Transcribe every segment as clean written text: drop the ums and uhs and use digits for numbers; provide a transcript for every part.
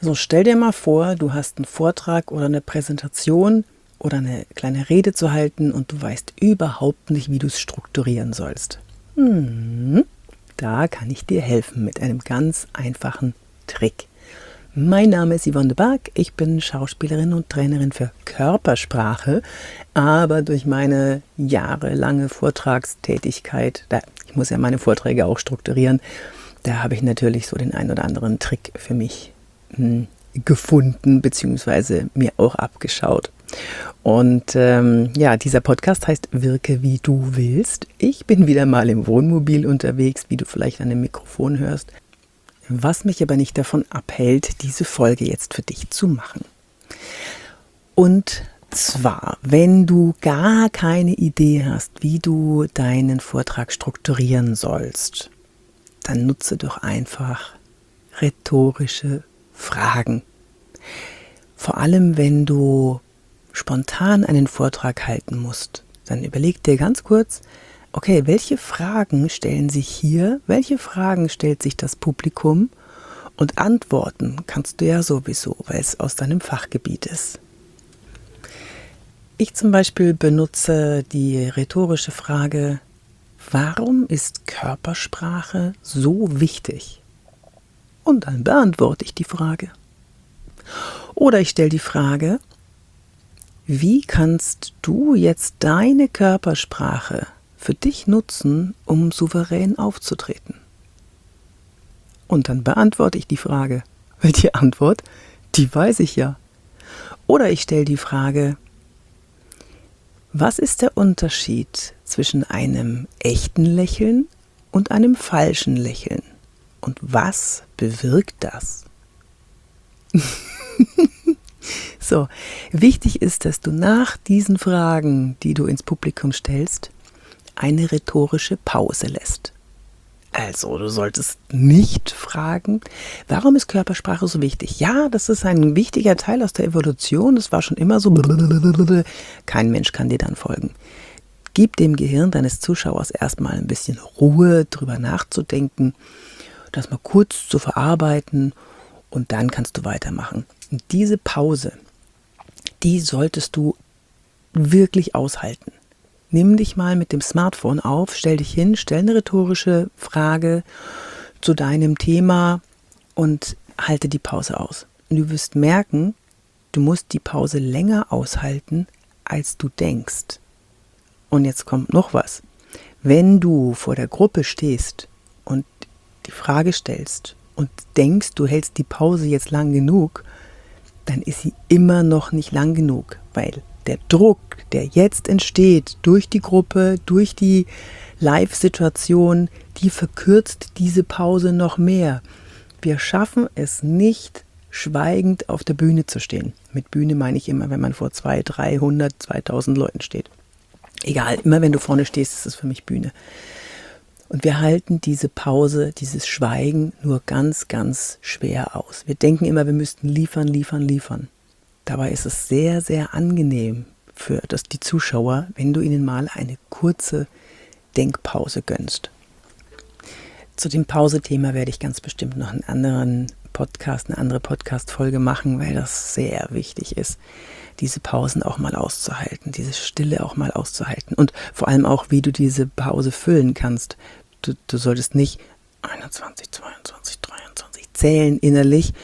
So, stell dir mal vor, du hast einen Vortrag oder eine Präsentation oder eine kleine Rede zu halten und du weißt überhaupt nicht, wie du es strukturieren sollst. Da kann ich dir helfen mit einem ganz einfachen Trick. Mein Name ist Yvonne de Barg, ich bin Schauspielerin und Trainerin für Körpersprache, aber durch meine jahrelange Vortragstätigkeit, ich muss ja meine Vorträge auch strukturieren, da habe ich natürlich so den einen oder anderen Trick für mich gefunden, beziehungsweise mir auch abgeschaut. Und dieser Podcast heißt Wirke wie du willst. Ich bin wieder mal im Wohnmobil unterwegs, wie du vielleicht an dem Mikrofon hörst. Was mich aber nicht davon abhält, diese Folge jetzt für dich zu machen. Und zwar, wenn du gar keine Idee hast, wie du deinen Vortrag strukturieren sollst, dann nutze doch einfach rhetorische Fragen. Vor allem, wenn du spontan einen Vortrag halten musst, dann überleg dir ganz kurz, okay, welche Fragen stellen sich hier, welche Fragen stellt sich das Publikum und antworten kannst du ja sowieso, weil es aus deinem Fachgebiet ist. Ich zum Beispiel benutze die rhetorische Frage, warum ist Körpersprache so wichtig? Und dann beantworte ich die Frage. Oder ich stelle die Frage, wie kannst du jetzt deine Körpersprache für dich nutzen, um souverän aufzutreten? Und dann beantworte ich die Frage, weil die Antwort, die weiß ich ja. Oder ich stelle die Frage, was ist der Unterschied zwischen einem echten Lächeln und einem falschen Lächeln? Und was bewirkt das? So, wichtig ist, dass du nach diesen Fragen, die du ins Publikum stellst, eine rhetorische Pause lässt. Also, du solltest nicht fragen, warum ist Körpersprache so wichtig? Ja, das ist ein wichtiger Teil aus der Evolution, das war schon immer so. Kein Mensch kann dir dann folgen. Gib dem Gehirn deines Zuschauers erstmal ein bisschen Ruhe, drüber nachzudenken, das mal kurz zu verarbeiten und dann kannst du weitermachen. Und diese Pause, die solltest du wirklich aushalten. Nimm dich mal mit dem Smartphone auf, stell dich hin, stell eine rhetorische Frage zu deinem Thema und halte die Pause aus. Und du wirst merken, du musst die Pause länger aushalten, als du denkst. Und jetzt kommt noch was. Wenn du vor der Gruppe stehst und die Frage stellst und denkst, du hältst die Pause jetzt lang genug, dann ist sie immer noch nicht lang genug, weil der Druck, der jetzt entsteht durch die Gruppe, durch die Live-Situation, die verkürzt diese Pause noch mehr. Wir schaffen es nicht, schweigend auf der Bühne zu stehen. Mit Bühne meine ich immer, wenn man vor 200, 300, 2000 Leuten steht. Egal, immer wenn du vorne stehst, ist es für mich Bühne. Und wir halten diese Pause, dieses Schweigen nur ganz, ganz schwer aus. Wir denken immer, wir müssten liefern. Dabei ist es sehr, sehr angenehm für die Zuschauer, wenn du ihnen mal eine kurze Denkpause gönnst. Zu dem Pause-Thema werde ich ganz bestimmt noch eine andere Podcast-Folge machen, weil das sehr wichtig ist, diese Pausen auch mal auszuhalten, diese Stille auch mal auszuhalten und vor allem auch, wie du diese Pause füllen kannst. Du solltest nicht 21, 22, 23 zählen innerlich.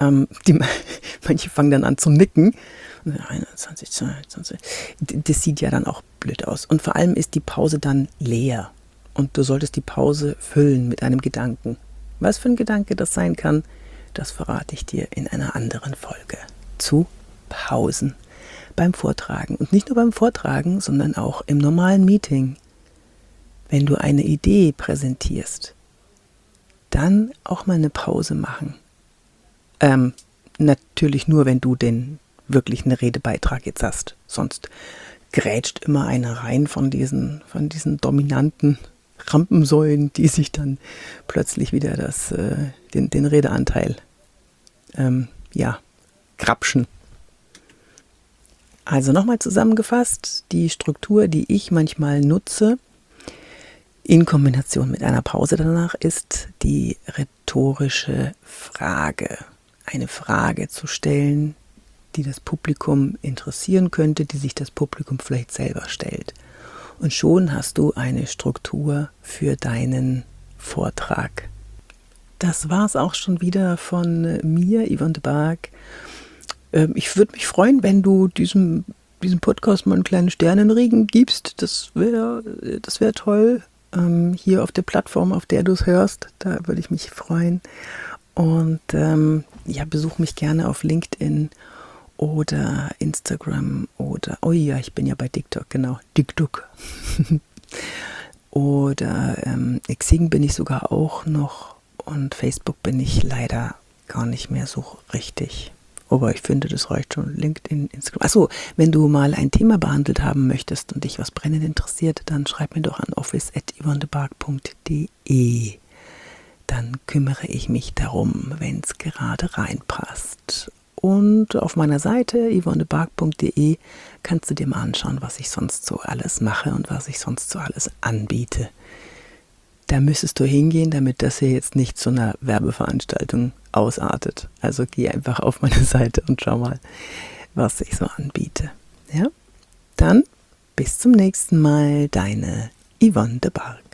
Manche fangen dann an zu nicken. 21, 22. Das sieht ja dann auch blöd aus. Und vor allem ist die Pause dann leer. Und du solltest die Pause füllen mit einem Gedanken. Was für ein Gedanke das sein kann, das verrate ich dir in einer anderen Folge. Zu Pausen beim Vortragen. Und nicht nur beim Vortragen, sondern auch im normalen Meeting. Wenn du eine Idee präsentierst, dann auch mal eine Pause machen. Natürlich nur, wenn du wirklich einen Redebeitrag jetzt hast. Sonst grätscht immer einer rein von diesen dominanten Rampensäulen, die sich dann plötzlich wieder den Redeanteil grapschen. Also nochmal zusammengefasst, die Struktur, die ich manchmal nutze, in Kombination mit einer Pause danach, ist die rhetorische Frage. eine Frage zu stellen, die das Publikum interessieren könnte, die sich das Publikum vielleicht selber stellt. Und schon hast du eine Struktur für deinen Vortrag. Das war es auch schon wieder von mir, Yvonne de Barg. Ich würde mich freuen, wenn du diesem Podcast mal einen kleinen Sternenregen gibst. Das wär toll. Hier auf der Plattform, auf der du es hörst, da würde ich mich freuen. Und besuch mich gerne auf LinkedIn oder Instagram oder, oh ja, ich bin ja bei TikTok, genau, TikTok. Oder Xing bin ich sogar auch noch und Facebook bin ich leider gar nicht mehr so richtig. Aber ich finde, das reicht schon. LinkedIn, Instagram. Achso, wenn du mal ein Thema behandelt haben möchtest und dich was brennend interessiert, dann schreib mir doch an office@yvonnebark.de. Dann kümmere ich mich darum, wenn es gerade reinpasst. Und auf meiner Seite yvonnebark.de kannst du dir mal anschauen, was ich sonst so alles mache und was ich sonst so alles anbiete. Da müsstest du hingehen, damit das hier jetzt nicht zu einer Werbeveranstaltung ausartet. Also geh einfach auf meine Seite und schau mal, was ich so anbiete. Ja? Dann bis zum nächsten Mal, deine Yvonne de Barg.